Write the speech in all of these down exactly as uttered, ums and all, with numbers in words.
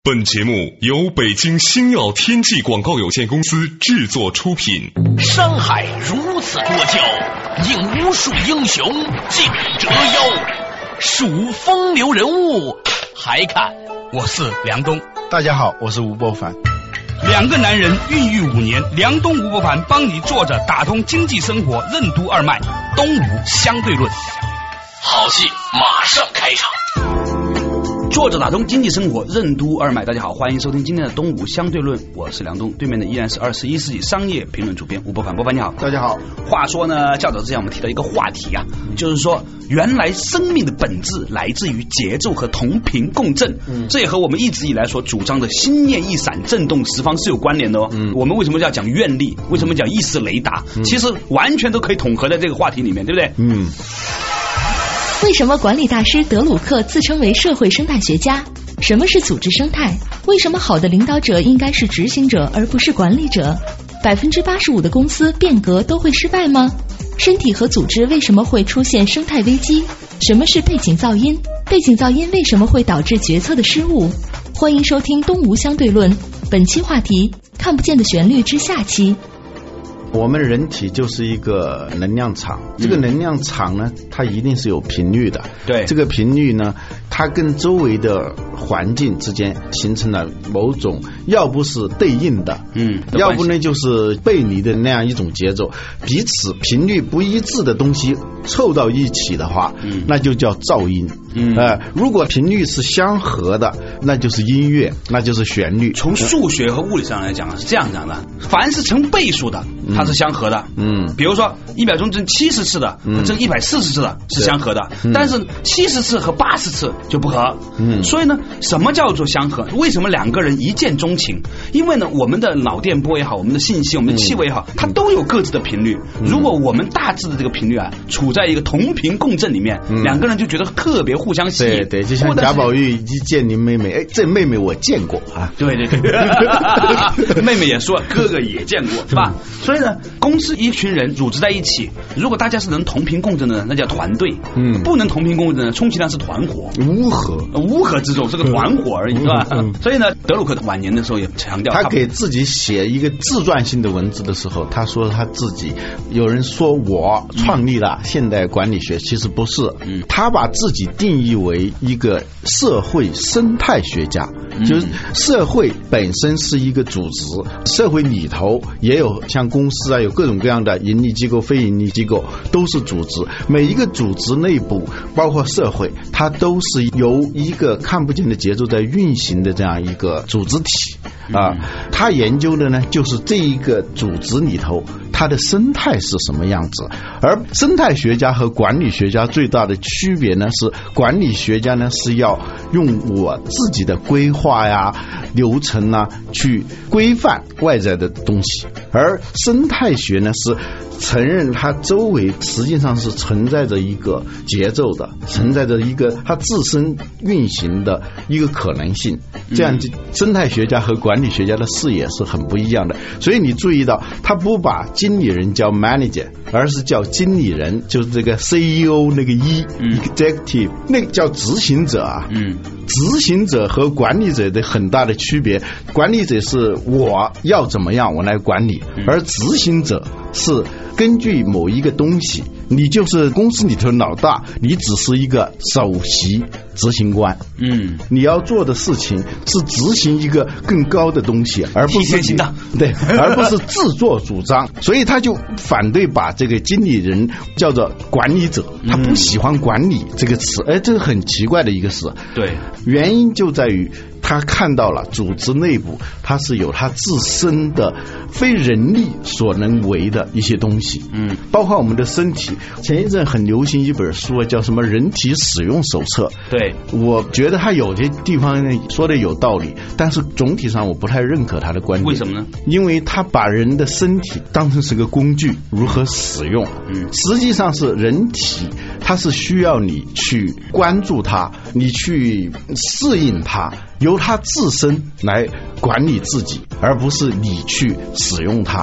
本节目由北京星耀天际广告有限公司制作出品。 山海如此多娇，引无数英雄竞折腰。数风流人物，还看我是梁冬。 大家好，我是吴伯凡。 两个男人孕育五年，梁冬吴伯凡帮你坐着打通经济生活任督二脉，东吴相对论。 好戏马上开场。 坐着打通经济生活任督二脉，大家好，欢迎收听今天的东吴相对论，我是梁冬，对面的依然是二十一世纪商业评论主编吴伯凡。伯凡你好。 大家好。 话说呢，较早之前我们提到一个话题啊，就是说原来生命的本质来自于节奏和同频共振，嗯，这也和我们一直以来所主张的心念一闪震动十方是有关联的哦。嗯，我们为什么要讲愿力？为什么讲意识雷达？嗯，其实完全都可以统合在这个话题里面，对不对？嗯。 为什么管理大师德鲁克自称为社会生态学家？什么是组织生态？为什么好的领导者应该是执行者而不是管理者？百分之八十五的公司变革都会失败吗？身体和组织为什么会出现生态危机？什么是背景噪音？背景噪音为什么会导致决策的失误？欢迎收听东吴相对论，本期话题：看不见的旋律之下期。 我们人体就是一个能量场，这个能量场呢，它一定是有频率的。 对， 这个频率呢，它跟周围的环境之间形成了某种，要不是对应的，嗯，要不呢就是背离的那样一种节奏，彼此频率不一致的东西凑到一起的话，嗯，那就叫噪音。嗯，呃，如果频率是相合的，那就是音乐，那就是旋律。 从数学和物理上来讲是这样讲的，凡是成倍数的，它是相合的。嗯，比如说一秒钟挣七十次的和挣一百四十次的是相合的，嗯，但是七十次和八十次就不合。嗯，所以呢，什么叫做相合？为什么两个人一见钟情？因为呢，我们的脑电波也好，我们的信息、我们的气味也好，它都有各自的频率。如果我们大致的这个频率啊，处在一个同频共振里面，嗯，两个人就觉得特别互相吸引。 对对，就像贾宝玉一见林妹妹，哎，这妹妹我见过啊。 对对对，妹妹也说哥哥也见过，是吧？所以呢，公司一群人组织在一起，如果大家是能同频共振的，那叫团队。嗯，不能同频共振的，充其量是团伙、 乌合、 乌合之众，是个团伙而已，是吧？嗯，所以呢，德鲁克晚年的时候也强调， 他给自己写一个自传性的文字的时候，他说他自己，有人说我创立了现代管理学，其实不是。嗯，他把自己定义为一个社会生态学家，就是社会本身是一个组织，社会里头也有像公司啊，有各种各样的盈利机构、非盈利机构，都是组织。每一个组织内部，包括社会，它都是由一个看不见的节奏在运行的这样一个组织体啊。他研究的呢，就是这一个组织里头它的生态是什么样子。而生态学家和管理学家最大的区别呢，是管理学家呢是要用我自己的规划呀、流程啊去规范外在的东西，而生态学呢是承认它周围实际上是存在着一个节奏的，存在着一个它自身运行的一个可能性。这样生态学家和管理学家的视野是很不一样的。所以你注意到他不把经理人叫 manager， 而是叫经理人，就是这个 C E O 那个 E、嗯、executive 那个叫执行者啊。嗯，执行者和管理者的很大的区别，管理者是我要怎么样我来管理，而执行者是根据某一个东西，你就是公司里头老大，你只是一个首席执行官。嗯，你要做的事情是执行一个更高的东西，而不是对，而不是自作主张。所以他就反对把这个经理人叫做管理者，他不喜欢管理这个词。哎，这是很奇怪的一个事。 对， 原因就在于他看到了组织内部它是有它自身的非人力所能为的一些东西。嗯，包括我们的身体。前一阵很流行一本书叫什么人体使用手册。 对， 我觉得他有些地方说的有道理，但是总体上我不太认可他的观点。 为什么呢？ 因为他把人的身体当成是个工具，如何使用。嗯，实际上是人体它是需要你去关注它，你去适应它，由它自身来管理自己，而不是你去使用它。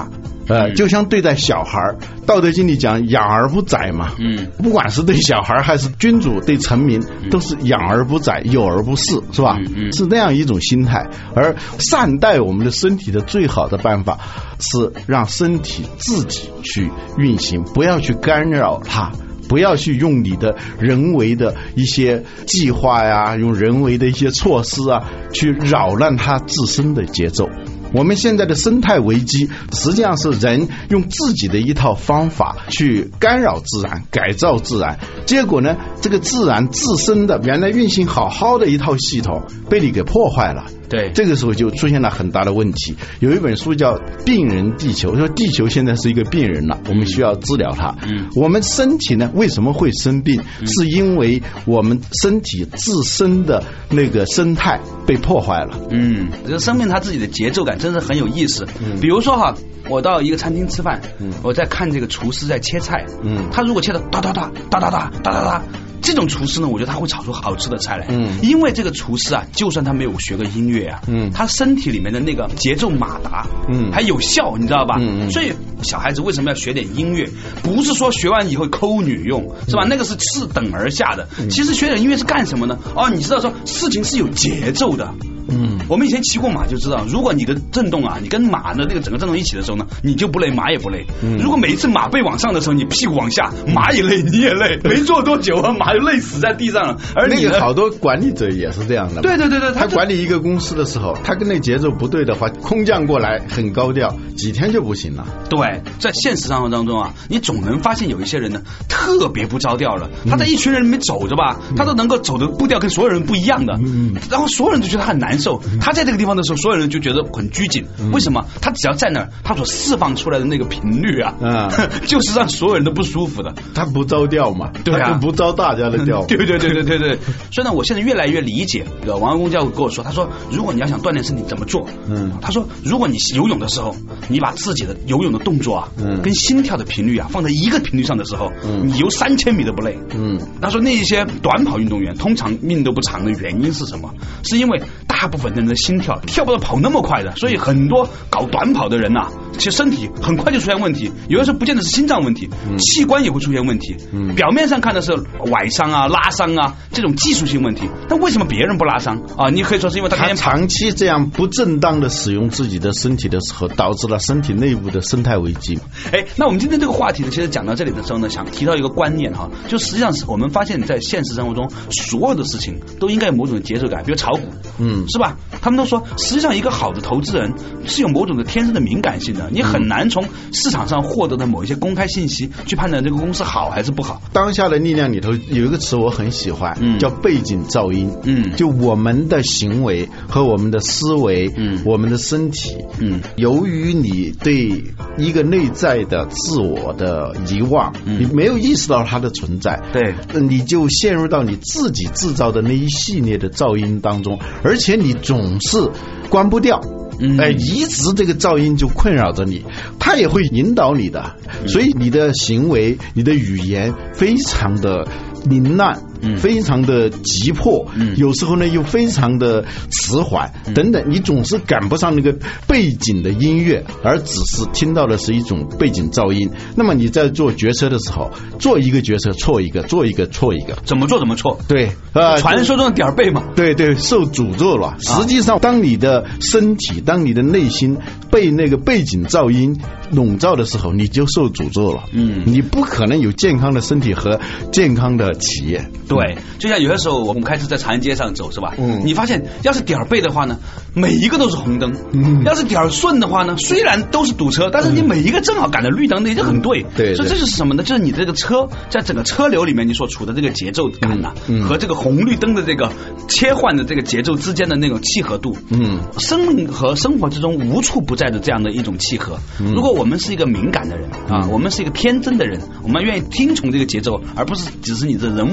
呃，就像对待小孩，《道德经》里讲养而不宰嘛，嗯，不管是对小孩还是君主对臣民，都是养而不宰，有而不恃，是吧？嗯嗯，是那样一种心态。而善待我们的身体的最好的办法是让身体自己去运行，不要去干扰它，不要去用你的人为的一些计划呀，用人为的一些措施啊，去扰乱它自身的节奏。我们现在的生态危机实际上是人用自己的一套方法去干扰自然，改造自然，结果呢，这个自然自身的原来运行好好的一套系统被你给破坏了。 对， 这个时候就出现了很大的问题。有一本书叫《病人地球》，说地球现在是一个病人了，我们需要治疗它。嗯，我们身体呢为什么会生病？嗯，是因为我们身体自身的那个生态被破坏了。 嗯，这个生命它自己的节奏感真是很有意思。嗯，比如说哈，我到一个餐厅吃饭，嗯，我在看这个厨师在切菜，嗯，他如果切的哒哒哒哒哒哒哒哒哒。这种厨师呢，我觉得他会炒出好吃的菜来。嗯，因为这个厨师啊，就算他没有学过音乐啊，嗯，他身体里面的那个节奏马达，嗯，还有效，你知道吧？嗯，所以小孩子为什么要学点音乐？不是说学完以后抠女用，是吧？那个是次等而下的。其实学点音乐是干什么呢？哦，你知道说事情是有节奏的。嗯，我们以前骑过马就知道，如果你的震动啊，你跟马的那个整个震动一起的时候呢，你就不累，马也不累。嗯，如果每一次马背往上的时候，你屁股往下，马也累，你也累，没坐多久啊，马就累死在地上了。而你那个好多管理者也是这样的。 对对对对， 他管理一个公司的时候，他跟那节奏不对的话，空降过来很高调，几天就不行了。 对，在现实生活当中啊，你总能发现有一些人呢，特别不着调了。他在一群人里面走着吧，他都能够走的步调跟所有人不一样的，嗯，然后所有人都觉得他很难受。他在这个地方的时候，所有人就觉得很拘谨。为什么？他只要在那儿，他所释放出来的那个频率啊，嗯，就是让所有人都不舒服的。 他不着调嘛， 对啊， 他不着大家的调。 对对对对对对。所以呢，我现在越来越理解王文公教跟我说，他说，如果你要想锻炼身体，怎么做？嗯，他说，如果你游泳的时候，你把自己的游泳的动作啊，嗯，跟心跳的频率啊放在一个频率上的时候，嗯，你游三千米都不累。嗯，他说那一些短跑运动员通常命都不长的原因是什么？是因为大部分人的心跳跳不到跑那么快的，所以很多搞短跑的人呐、啊，其实身体很快就出现问题，有的时候不见得是心脏问题，嗯、器官也会出现问题。嗯，表面上看的是崴伤啊、拉伤啊这种技术性问题，但为什么别人不拉伤啊？你可以说是因为他他长期这样不正当的使用自己的身体的时候，导致了身体内部的生态危机。 哎，那我们今天这个话题呢，其实讲到这里的时候呢，想提到一个观念哈，就实际上是我们发现，在现实生活中，所有的事情都应该有某种节奏感，比如炒股，嗯，是吧？他们都说，实际上一个好的投资人是有某种的天生的敏感性的，你很难从市场上获得的某一些公开信息去判断这个公司好还是不好。 当下的力量里头有一个词我很喜欢，嗯、叫背景噪音。嗯，就我们的行为和我们的思维，嗯，我们的身体，嗯，由于你对一个内在的自我的遗忘，嗯、你没有意识到它的存在， 对， 你就陷入到你自己制造的那一系列的噪音当中，而且你总是关不掉。嗯，哎，一直这个噪音就困扰着你，它也会引导你的，嗯、所以你的行为、你的语言非常的凌乱，嗯、非常的急迫，嗯、有时候呢又非常的迟缓，嗯、等等，你总是赶不上那个背景的音乐，而只是听到的是一种背景噪音。那么你在做决策的时候，做一个决策错一个，做一个错一个， 怎么做怎么错？ 对，呃， 传说中的点儿背嘛， 对对，受诅咒了。实际上，当你的身体，当你的内心被那个背景噪音笼罩的时候，你就受诅咒了。嗯，你不可能有健康的身体和健康的企业。 对，就像有些时候我们开车在长安街上走，是吧？嗯，你发现要是点儿背的话呢，每一个都是红灯；嗯、要是点儿顺的话呢，虽然都是堵车，但是你每一个正好赶着绿灯，那就很对。 对， 所以这就是什么呢？就是你这个车在整个车流里面，你所处的这个节奏感呐、啊，嗯嗯、和这个红绿灯的这个切换的这个节奏之间的那种契合度。嗯，生命和生活之中无处不在的这样的一种契合。嗯、如果我们是一个敏感的人啊，嗯、我们是一个天真的人，我们愿意听从这个节奏，而不是只是你这人为的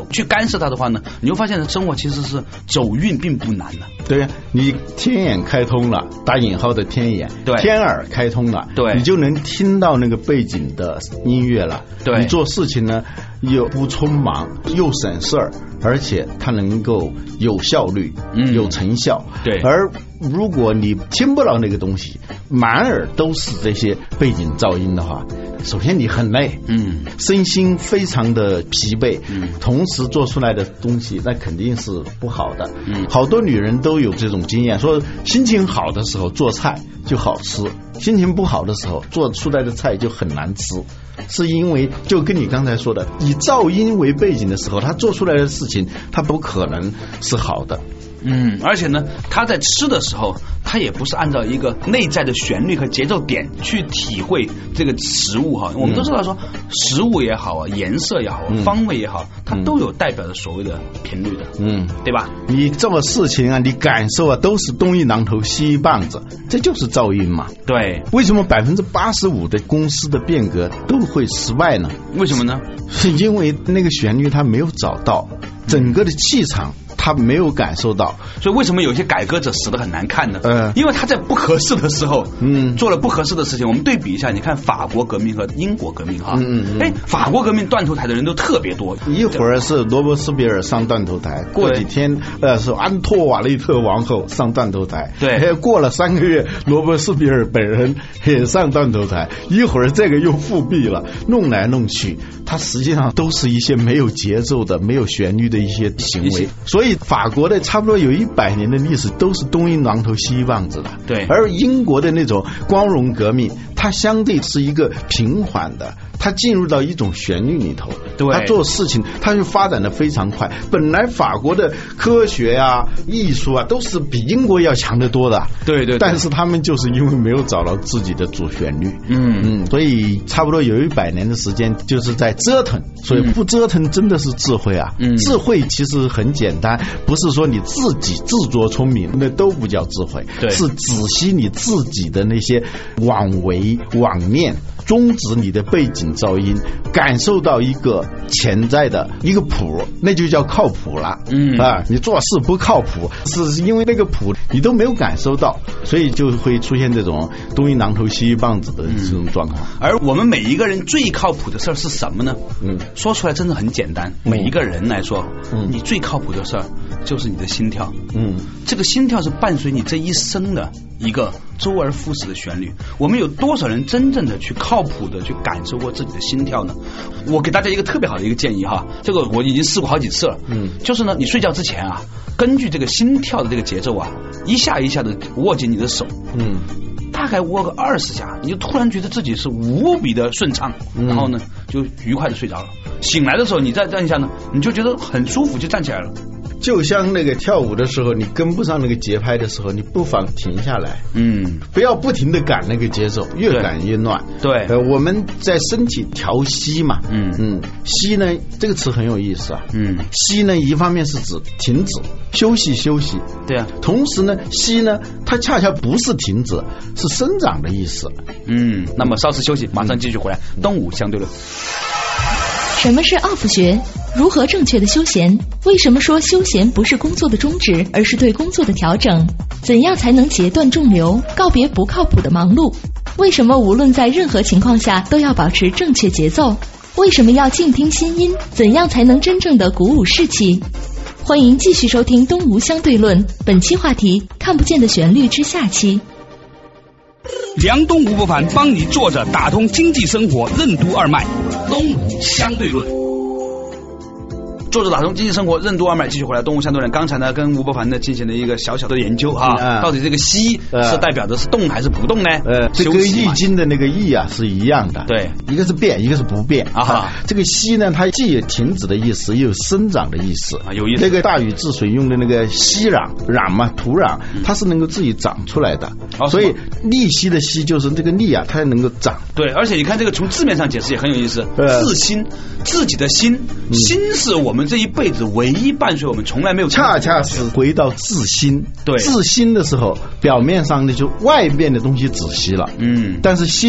去干涉它的话呢，你会发现生活其实是走运并不难的。 对呀，你天眼开通了，打引号的天眼， 对， 天耳开通了， 对， 你就能听到那个背景的音乐了。 对， 你做事情呢又不匆忙，又省事儿，而且它能够有效率，嗯，有成效。 对， 而如果你听不到那个东西，满耳都是这些背景噪音的话，首先你很累，嗯，身心非常的疲惫，嗯，同时做出来的东西那肯定是不好的，嗯，好多女人都有这种经验，说心情好的时候做菜就好吃，心情不好的时候做出来的菜就很难吃，是因为就跟你刚才说的，以噪音为背景的时候，他做出来的事情他不可能是好的。 嗯，而且呢，他在吃的时候，他也不是按照一个内在的旋律和节奏点去体会这个食物哈。我们都知道说，食物也好啊，颜色也好，嗯、方位也好，它都有代表着所谓的频率的，嗯，对吧？ 你做事情啊，你感受啊，都是东一榔头西一棒子，这就是噪音嘛。 对， 为什么百分之八十五的公司的变革都会失败呢？ 为什么呢？ 是因为那个旋律它没有找到，整个的气场他没有感受到， 所以为什么有些改革者死得很难看呢？ 嗯， 因为他在不合适的时候，嗯，做了不合适的事情。我们对比一下，你看法国革命和英国革命哈，嗯嗯，哎，法国革命断头台的人都特别多， 一会儿是罗伯斯比尔上断头台，过几天呃是安托瓦雷特王后上断头台， 对， 过了三个月，罗伯斯比尔本人也上断头台，一会儿这个又复辟了，弄来弄去，它实际上都是一些没有节奏的、没有旋律的一些行为，所以法国的差不多有一百年的历史都是东一榔头西一棒子的， 对。 而英国的那种光荣革命，它相对是一个平缓的，它进入到一种旋律里头， 对。 它做事情，它就发展的非常快。本来法国的科学啊、艺术啊，都是比英国要强得多的， 对 对, 对。 但是他们就是因为没有找到自己的主旋律，嗯嗯，所以差不多有一百年的时间就是在折腾。所以不折腾真的是智慧啊，嗯，智慧其实很简单，不是说你自己自作聪明，那都不叫智慧， 对， 是仔细你自己的那些妄为妄念，终止你的背景噪音，感受到一个潜在的一个谱，那就叫靠谱了。嗯啊，你做事不靠谱，是因为那个谱你都没有感受到，所以就会出现这种东一榔头西一棒子的这种状况。 嗯、而我们每一个人最靠谱的事儿是什么呢？嗯，说出来真的很简单。嗯、每一个人来说，嗯，你最靠谱的事儿就是你的心跳。嗯，这个心跳是伴随你这一生的一个周而复始的旋律。我们有多少人真正的去靠谱的去感受过自己的心跳呢？我给大家一个特别好的一个建议哈，这个我已经试过好几次了。嗯，就是呢，你睡觉之前啊，根据这个心跳的这个节奏啊，一下一下的握紧你的手。嗯。大概握个二十下，你就突然觉得自己是无比的顺畅，嗯、然后呢就愉快的睡着了。醒来的时候，你再站一下呢，你就觉得很舒服，就站起来了。 就像那个跳舞的时候，你跟不上那个节拍的时候，你不妨停下来，嗯，不要不停的赶那个节奏，越赶越乱。 对， 呃，我们在身体调息嘛，嗯嗯，息呢这个词很有意思啊，嗯，息呢一方面是指停止、休息、休息， 对啊， 同时呢，息呢它恰恰不是停止，是生长的意思。 嗯，那么稍事休息，马上继续回来，嗯、东吴相对论。 什么是奥弗学？如何正确的休闲？为什么说休闲不是工作的终止，而是对工作的调整？怎样才能截断众流，告别不靠谱的忙碌？为什么无论在任何情况下都要保持正确节奏？为什么要静听心音？怎样才能真正的鼓舞士气？欢迎继续收听东吴相对论，本期话题：看不见的旋律之下期。 梁东吴伯凡帮你坐着打通经济生活任督二脉，东吴相对论。 作者打通经济生活任督二脉，继续回来东吴相对论。刚才呢跟吴伯凡呢进行了一个小小的研究哈、嗯，到底这个息是代表的是动还是不动呢？ 呃，这跟易经的那个易啊是一样的， 对， 一个是变，一个是不变啊。 啊这个息呢，它既有停止的意思，也有生长的意思啊，有意思。 那个大禹治水用的那个息壤壤嘛，土壤，它是能够自己长出来的，嗯、所以利息的息就是这个利啊，它能够长。 对，而且你看这个从字面上解释也很有意思，呃、自心，自己的心，嗯、心是我们这一辈子唯一伴随我们从来没有， 恰恰是回到自心。 对， 自心的时候，表面上的就外面的东西止息了，嗯，但是心它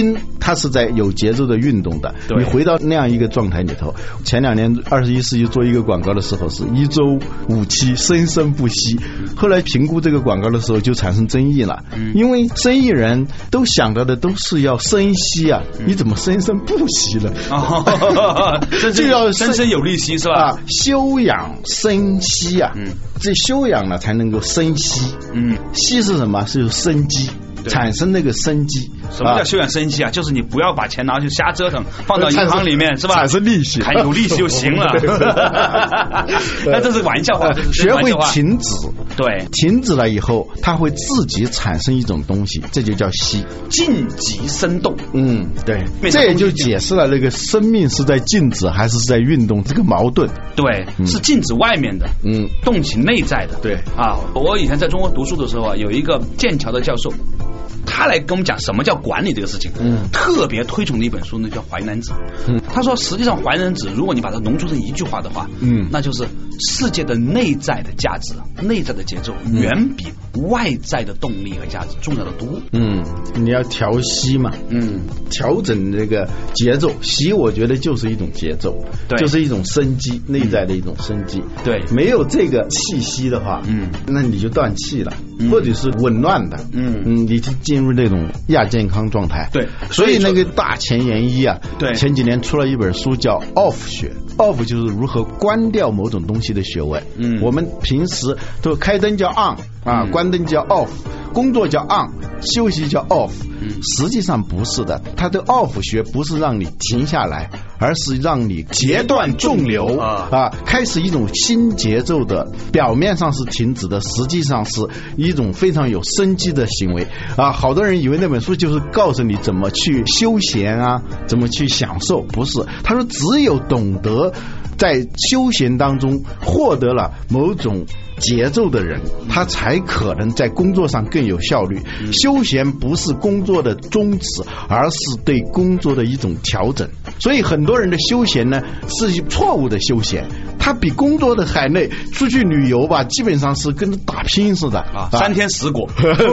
它是在有节奏的运动的。你回到那样一个状态里头，前两年二十一世纪做一个广告的时候是一周五期，生生不息。后来评估这个广告的时候就产生争议了，因为生意人都想到的都是要生息啊，你怎么生生不息了？ 哦，就要生生有利息是吧？啊， 休养生息啊，嗯，这休养了才能够生息，嗯，息是什么？是有生机。产生那个生机。 什么叫休养生息啊？就是你不要把钱拿去瞎折腾，放到银行里面是吧？ 产生利息， 还有利息就行了。那这是玩笑话， 学会停止， 对， 停止了以后，它会自己产生一种东西，这就叫息， 静极生动。 嗯，对，这也就解释了那个生命是在静止还是在运动这个矛盾。 对，嗯、是静止外面的，嗯，动起内在的。 对啊，我以前在中国读书的时候啊，有一个剑桥的教授。他来跟我们讲什么叫管理这个事情，嗯，特别推崇的一本书呢，叫《淮南子》。嗯，他说，实际上《淮南子》如果你把它浓缩成一句话的话，嗯，那就是世界的内在的价值、内在的节奏，远比外在的动力和价值重要的多。 嗯，你要调息嘛，嗯，调整这个节奏，息我觉得就是一种节奏，对，就是一种生机，内在的一种生机。 对， 没有这个气息的话，嗯，那你就断气了，嗯、或者是紊乱的，嗯嗯，你就进入那种亚健康状态。 对， 所以那个大前研一啊， 对， 前几年出了一本书叫 Off 学 ，Off 就是如何关掉某种东西的学问。嗯，我们平时都开灯叫 on 啊，嗯、关灯叫 off， 工作叫 on， 休息叫 off。嗯，实际上不是的，它的 off 学不是让你停下来，而是让你截断纵流啊，啊，开始一种新节奏的，表面上是停止的，实际上是一种非常有生机的行为啊。好多人以为那本书就是告诉你怎么去休闲啊，怎么去享受，不是。他说只有懂得在休闲当中获得了某种节奏的人，他才可能在工作上更有效率。嗯、休闲不是工作的终止，而是对工作的一种调整。所以很多人的休闲呢是错误的休闲，他比工作的还累。出去旅游吧，基本上是跟着打拼似的啊，三天十果。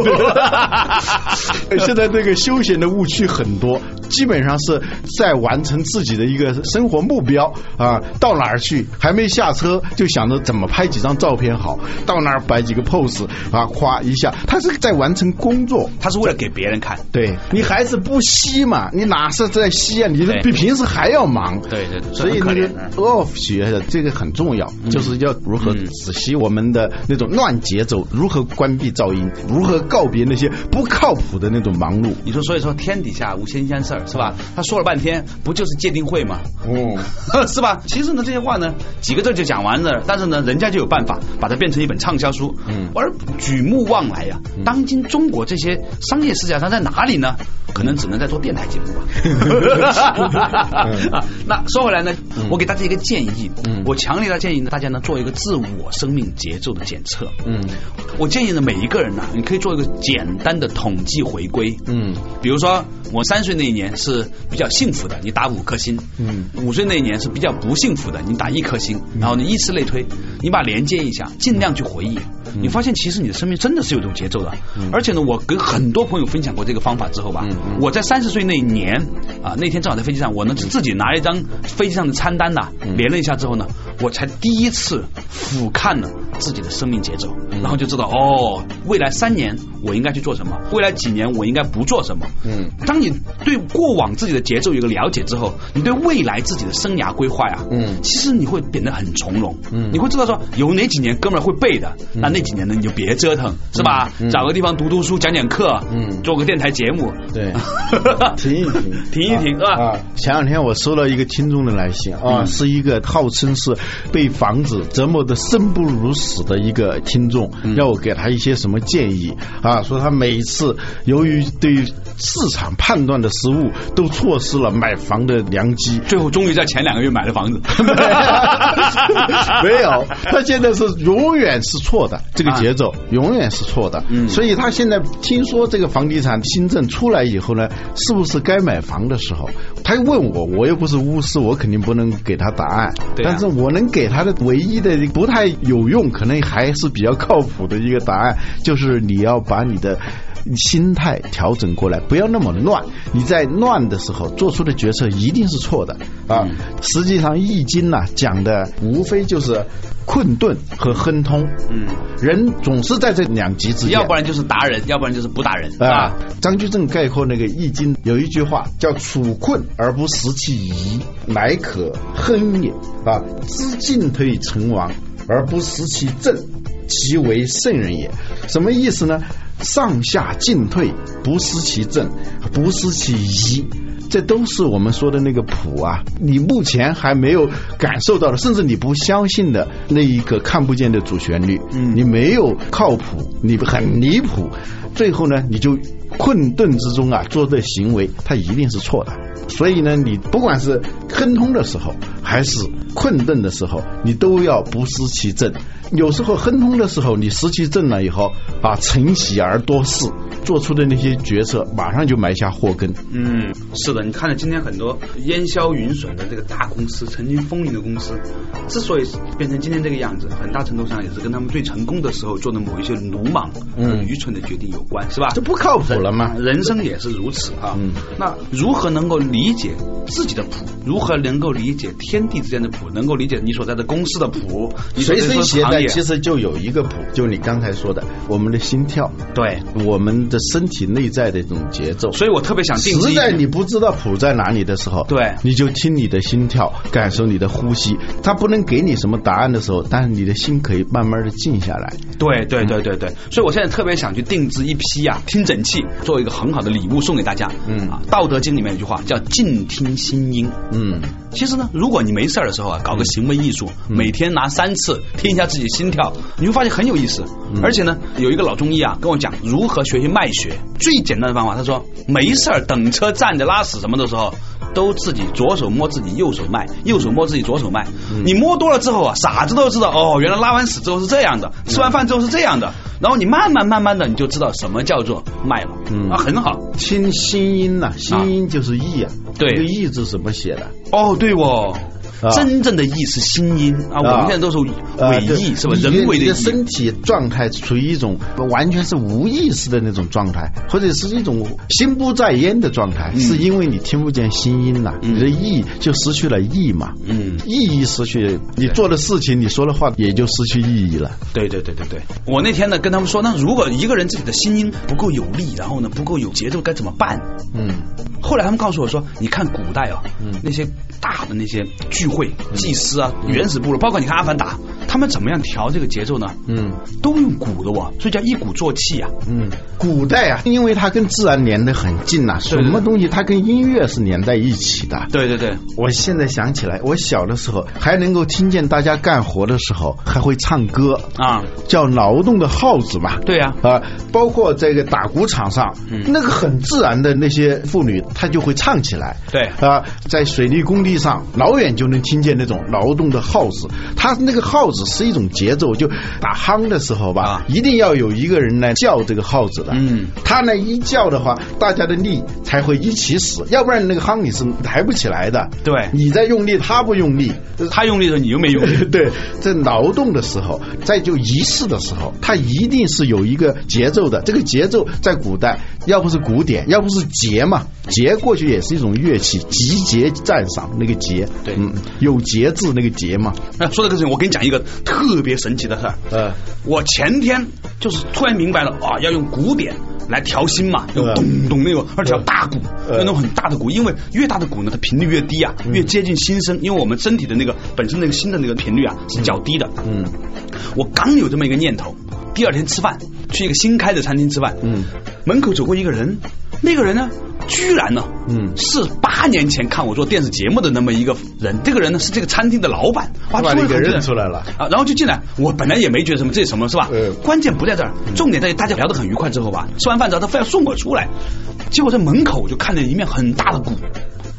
现在这个休闲的误区很多，基本上是在完成自己的一个生活目标啊，到哪儿去还没下车就想着怎么拍几张照片好，到那儿摆几个 pose 啊，夸一下，他是在完成工作， 他是为了给别人看。 对，你还是不吸嘛，你哪是在吸啊？你比平时还要忙。 对对对， 所以那个 off 学的这个很重要，嗯、就是要如何仔细我们的那种乱节奏，如何关闭噪音，如何告别那些不靠谱的那种忙碌。 你说，所以说天底下无新鲜事儿是吧？他说了半天，不就是界定会吗？哦，是吧？其实呢，这些话呢，几个字就讲完了，但是呢，人家就有办法把它变成一本畅销书。嗯，而举目望来呀、啊，当今中国这些商业世家它在哪里呢？可能只能在做电台节目吧。那说回来呢，我给大家一个建议，嗯、我强烈的建议呢，大家呢做一个自我生命节奏的检测。嗯，我建议呢，每一个人呢、啊，你可以做一个简单的统计回归。嗯，比如说我三岁那一年是比较幸福的，你打五颗星。嗯，五岁那一年是比较不幸福的，你打一颗星。然后你以此类推，你把连接一下，尽量去回忆。你发现其实你的生命真的是有种节奏的，嗯、而且呢，我跟很多朋友分享过这个方法之后吧，嗯嗯、我在三十岁那一年啊，那天正好在飞机上，我呢自己拿了一张飞机上的餐单呐、啊，嗯、连了一下之后呢，我才第一次俯瞰了自己的生命节奏，嗯、然后就知道哦，未来三年我应该去做什么，未来几年我应该不做什么。嗯，当你对过往自己的节奏有个了解之后，你对未来自己的生涯规划呀，嗯，其实你会变得很从容。嗯，你会知道说有哪几年哥们儿会背的，嗯、那那几年呢你就别折腾，是吧？嗯嗯、找个地方读读书，讲讲课，嗯，做个电台节目， 对，停一停， 停一停，是吧？ 啊，前两天我收到一个听众的来信啊，嗯、是一个号称是被房子折磨的生不如死的一个听众，嗯、要我给他一些什么建议啊？说他每一次由于对市场判断的失误，都错失了买房的良机， 最后终于在前两个月买了房子。 没有，他现在是永远是错的，这个节奏、啊、永远是错的。嗯，所以他现在听说这个房地产新政出来以后呢，是不是该买房的时候，他问我，我又不是巫师，我肯定不能给他答案。对啊、但是我能给他的唯一的不太有用，可能还是比较靠谱的一个答案，就是你要把你的心态调整过来，不要那么乱。你在乱的时候做出的决策一定是错的啊。嗯、实际上，《易经》呢讲的无非就是困顿和亨通。嗯，人总是在这两极之间， 要不然就是达人，要不然就是不达人啊。 张居正概括那个《易经》有一句话叫“处困而不失其宜，乃可亨也”。啊，知进退成王而不失其正，其为圣人也。什么意思呢？上下进退不失其正，不失其宜，这都是我们说的那个谱啊。你目前还没有感受到的，甚至你不相信的那一个看不见的主旋律，嗯，你没有靠谱，你很离谱，最后呢，你就困顿之中啊做的行为，它一定是错的。所以呢，你不管是亨通的时候还是困顿的时候，你都要不失其正。有时候亨通的时候，你失其正了以后啊，乘喜而多事，做出的那些决策马上就埋下祸根。 嗯，是的，你看着今天很多烟消云损的这个大公司，曾经风云的公司，之所以变成今天这个样子，很大程度上也是跟他们最成功的时候做的某一些鲁莽、嗯、愚蠢的决定有关，是吧？ 这不靠谱了吗？ 人生也是如此啊。嗯，那如何能够理解自己的谱？如何能够理解天地之间的谱？能够理解你所在的公司的谱？ 随身携带其实就有一个谱，就你刚才说的，我们的心跳， 对， 我们的身体内在的这种节奏。 所以我特别想定实在你不知道谱在哪里的时候， 对， 你就听你的心跳，感受你的呼吸。它不能给你什么答案的时候，但是你的心可以慢慢的静下来。 对对对对对，嗯、所以我现在特别想去定制一批啊听诊器，做一个很好的礼物送给大家。嗯啊，《道德经》里面有句话叫静听心音。嗯，其实呢，如果你没事的时候啊，搞个行为艺术，嗯、每天拿三次听一下自己心跳，你会发现很有意思。嗯、而且呢，有一个老中医啊跟我讲如何学习脉学，最简单的方法，他说没事等车站着拉屎什么的时候，都自己左手摸自己右手脉，右手摸自己左手脉。嗯、你摸多了之后啊，傻子都知道哦，原来拉完屎之后是这样的，吃完饭之后是这样的，然后你慢慢慢慢的你就知道什么叫做脉了。嗯啊，很好。 听心音呐、啊，心音就是意啊。 对， 这个意字怎么写的？ 哦，对哦。啊、真正的意是心音啊，我们现在都是伪意，啊、是吧？人为的意。 你的身体状态处于一种完全是无意识的那种状态，或者是一种心不在焉的状态，嗯、是因为你听不见心音了，嗯、你的意就失去了意嘛。嗯，意义失去，你做的事情，你说的话也就失去意义了。 对对对对对，我那天呢跟他们说，那如果一个人自己的心音不够有力，然后呢不够有节奏，该怎么办？嗯，后来他们告诉我说，你看古代啊，嗯、那些大的那些聚会祭司啊，原始部落，包括你看阿凡达，他们怎么样调这个节奏呢？嗯，都用鼓的哦，所以叫一鼓作气啊。 嗯，古代啊，因为它跟自然连得很近呐、啊，什么东西它跟音乐是连在一起的。 对对对， 我现在想起来，我小的时候还能够听见大家干活的时候还会唱歌啊，叫劳动的号子嘛。 对呀、 啊，啊，包括这个打鼓场上，嗯、那个很自然的那些妇女，她就会唱起来。 对啊，在水利工地上，老远就能听见那种劳动的号子，它那个号子是一种节奏，就打夯的时候吧，啊、一定要有一个人来叫这个号子的。嗯，他呢一叫的话，大家的力才会一起使，要不然那个夯你是抬不起来的。 对， 你在用力，他不用力， 他用力的时候你又没用力。 对，在劳动的时候，在就仪式的时候，它一定是有一个节奏的。这个节奏在古代，要不是鼓点，要不是节嘛，节过去也是一种乐器，集节赞赏那个节。 对， 嗯，有节制那个节嘛。 那说这个事情，我跟你讲一个特别神奇的事儿。呃，我前天就是突然明白了啊，要用鼓点来调心嘛，用咚咚那种，而且要大鼓，那种很大的鼓，因为越大的鼓呢，它频率越低啊，越接近心声，因为我们身体的那个本身那个心的那个频率啊是较低的。嗯，我刚有这么一个念头，第二天吃饭去一个新开的餐厅吃饭，嗯，门口走过一个人，那个人呢，居然呢，嗯，是八年前看我做电视节目的那么一个人，这个人呢是这个餐厅的老板， 哇，把你给认出来了啊，然后就进来，我本来也没觉得什么，这是什么是吧？嗯，关键不在这儿，重点在于大家聊得很愉快之后吧，吃完饭之后他非要送我出来，结果在门口我就看见一面很大的鼓。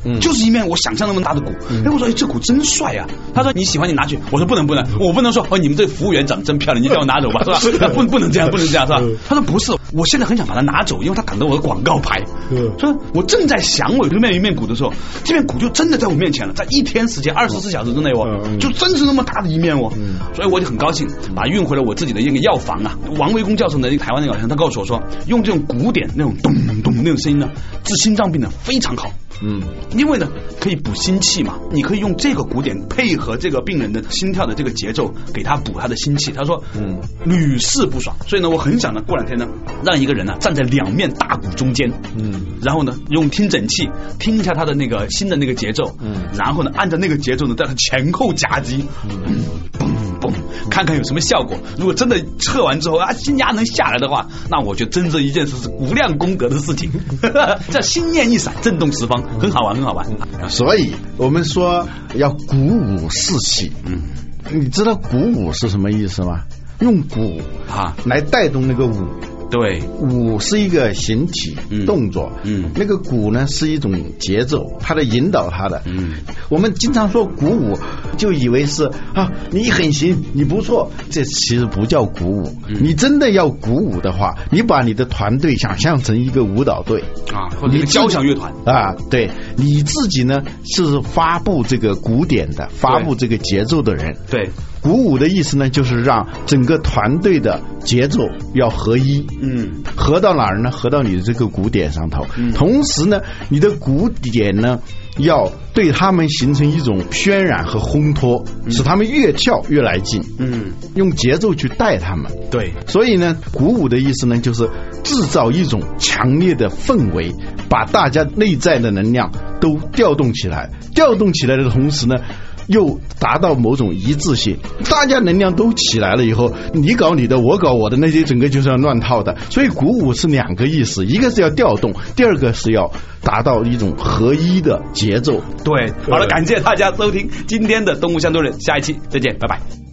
嗯，就是一面我想象那么大的鼓。哎、嗯，我说哎，这鼓真帅啊！他说你喜欢你拿去，我说不能不能，我不能说哦，你们这服务员长得真漂亮，你叫我拿走吧，是吧？不不能这样，不能这样，是吧？他说不是，我现在很想把它拿走，因为它挡到我的广告牌。嗯，所以我正在想我对面一面鼓的时候，这面鼓就真的在我面前了，在一天时间二十四小时之内哦，嗯、就真是那么大的一面哦。嗯，所以我就很高兴，把它运回了我自己的一个药房啊。王维公教授的那个台湾那个老师，他告诉我说，用这种鼓点那种咚咚那种声音呢，治心脏病呢非常好。嗯，因为呢可以补心气嘛，你可以用这个鼓点配合这个病人的心跳的这个节奏，给他补他的心气。他说，嗯，屡试不爽。所以呢，我很想呢，过两天呢，让一个人呢站在两面大鼓中间，嗯，然后呢用听诊器听一下他的那个心的那个节奏，嗯，然后呢按照那个节奏呢，在他前后夹击，嗯，嘣嘣，看看有什么效果。如果真的测完之后啊，心压能下来的话，那我觉得真正一件事是无量功德的事情。这心念一闪，震动十方。很好玩，很好玩。 所以我们说要鼓舞士气。嗯，你知道鼓舞是什么意思吗？用鼓啊来带动那个舞。 对， 舞是一个形体、嗯、动作，嗯，那个鼓呢是一种节奏，它的引导它的，嗯，我们经常说鼓舞，就以为是啊，你很行，你不错，这其实不叫鼓舞。嗯、你真的要鼓舞的话，你把你的团队想象成一个舞蹈队啊，或者一个交响乐团啊，对，你自己呢是发布这个鼓点的，发布这个节奏的人， 对。 鼓舞的意思呢，就是让整个团队的节奏要合一，嗯，合到哪儿呢？合到你的这个鼓点上头。嗯、同时呢，你的鼓点呢，要对他们形成一种渲染和烘托，嗯、使他们越跳越来劲。嗯，用节奏去带他们。 对， 所以呢，鼓舞的意思呢，就是制造一种强烈的氛围，把大家内在的能量都调动起来。调动起来的同时呢，又达到某种一致性，大家能量都起来了以后，你搞你的，我搞我的，那些整个就是要乱套的。所以鼓舞是两个意思，一个是要调动，第二个是要达到一种合一的节奏。 对，好了，感谢大家收听今天的动物相对论，下一期再见，拜拜。